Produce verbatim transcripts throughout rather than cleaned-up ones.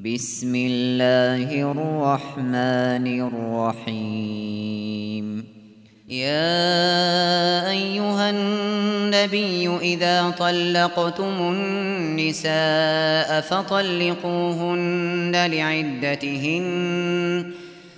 بسم الله الرحمن الرحيم. يا أيها النبي إذا طلقتم النساء فطلقوهن لعدتهن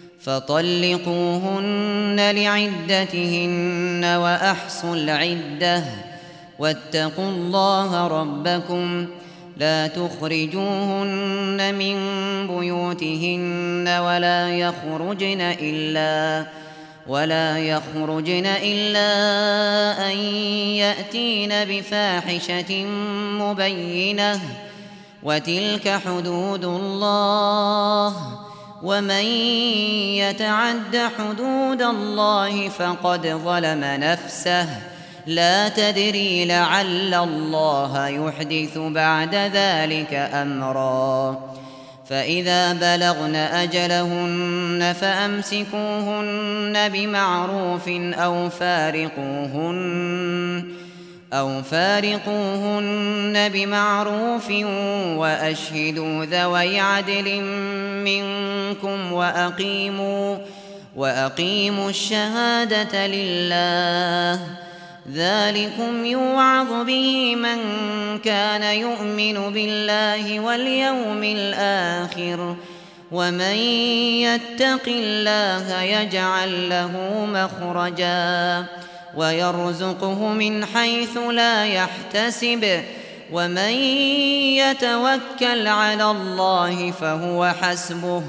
فطلقوهن لعدتهن وأحصوا العدة واتقوا الله ربكم لا تخرجوهن من بيوتهن ولا يخرجن إلا ولا يخرجن إلا أن يأتين بفاحشة مبينة وتلك حدود الله ومن يتعد حدود الله فقد ظلم نفسه لا تدري لعل الله يحدث بعد ذلك أمرا. فإذا بلغن أجلهن فأمسكوهن بمعروف أو فارقوهن أو فارقوهن بمعروف وأشهدوا ذوي عدل منكم وأقيموا وأقيموا الشهادة لله ذلكم يوعظ به من كان يؤمن بالله واليوم الآخر ومن يتق الله يجعل له مخرجا ويرزقه من حيث لا يحتسب ومن يتوكل على الله فهو حسبه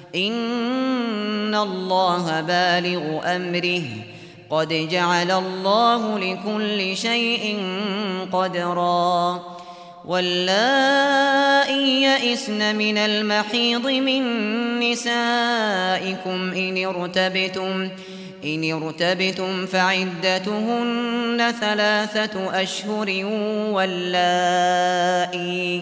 إن الله بالغ أمره قد جعل الله لكل شيء قدرا. واللائي يئسن من المحيض من نسائكم إن ارتبتم إن ارتبتم فعدتهن ثلاثة أشهر واللائي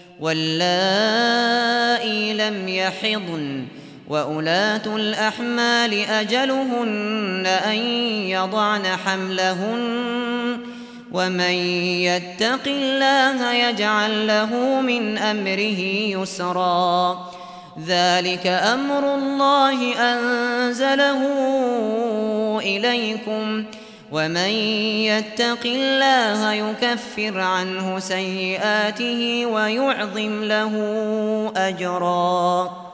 واللائي لم يحضن وأولاة الأحمال أجلهن أن يضعن حملهن ومن يتق الله يجعل له من أمره يسرا ذلك أمر الله أنزله إليكم ومن يتق الله يكفر عنه سيئاته ويعظم له أجرا.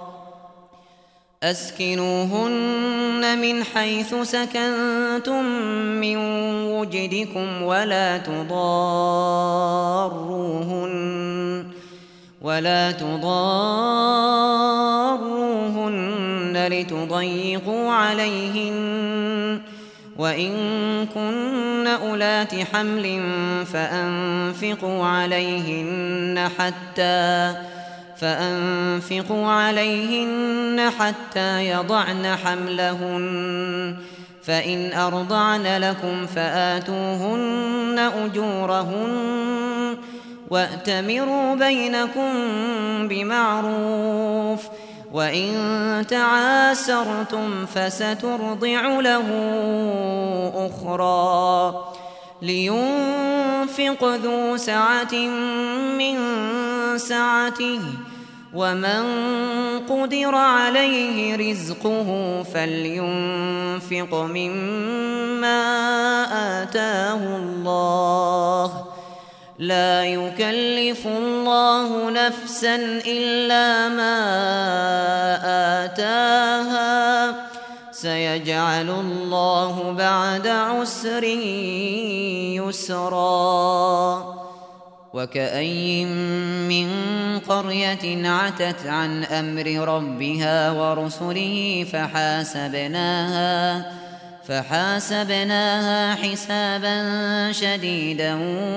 أسكنوهن من حيث سكنتم من وجدكم ولا تضاروهن ولا تضاروهن لتضيقوا عليهن وإن كن أولات حمل فأنفقوا عليهن حتى فأنفقوا عليهن حتى يضعن حملهن فإن أرضعن لكم فآتوهن أجورهن وأتمروا بينكم بمعروف وإن تعاسرتم فسترضع له أخرى لينفق ذو سعة من سعته ومن قدر عليه رزقه فلينفق مما آتاه الله لا يكلف الله نفسا إلا ما آتاها سيجعل الله بعد عسر يسرا. وكأي من قرية عتت عن أمر ربها ورسله فحاسبناها فحاسبناها حسابا شديدا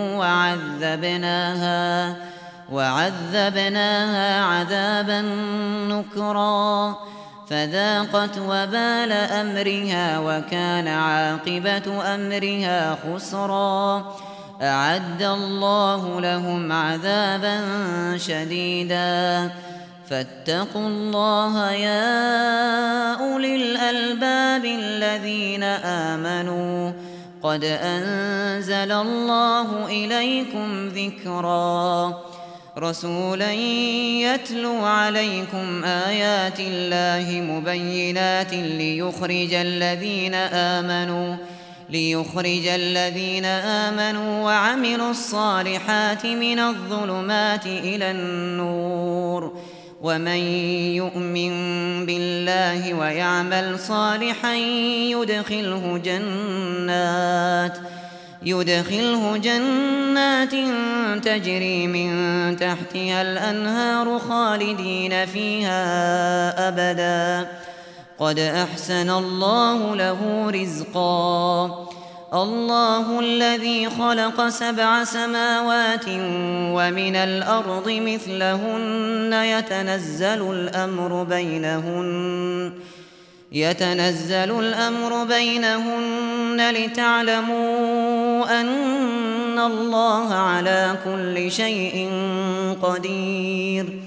وعذبناها وعذبناها عذابا نكرا فذاقت وبال أمرها وكان عاقبة أمرها خسرا. أعد الله لهم عذابا شديدا فاتقوا الله يا أولي الألباب الذين آمنوا قد أنزل الله إليكم ذكرا. رسولا يتلو عليكم آيات الله مبينات ليخرج الذين آمنوا ليخرج الذين آمنوا وعملوا الصالحات من الظلمات إلى النور ومن يؤمن بالله ويعمل صالحا يدخله جنات يدخله جنات تجري من تحتها الأنهار خالدين فيها أبدا قد أحسن الله له رزقا الله الذي خلق سبع سماوات ومن الأرض مثلهن يتنزل الأمر بينهن يتنزل الأمر بينهن لتعلموا أن الله على كل شيء قدير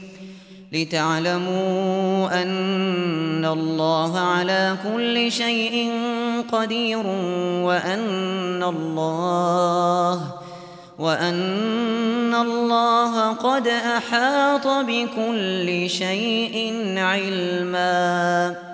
لتعلموا أن الله على كل شيء قدير وأن الله وأن الله قد أحاط بكل شيء علما.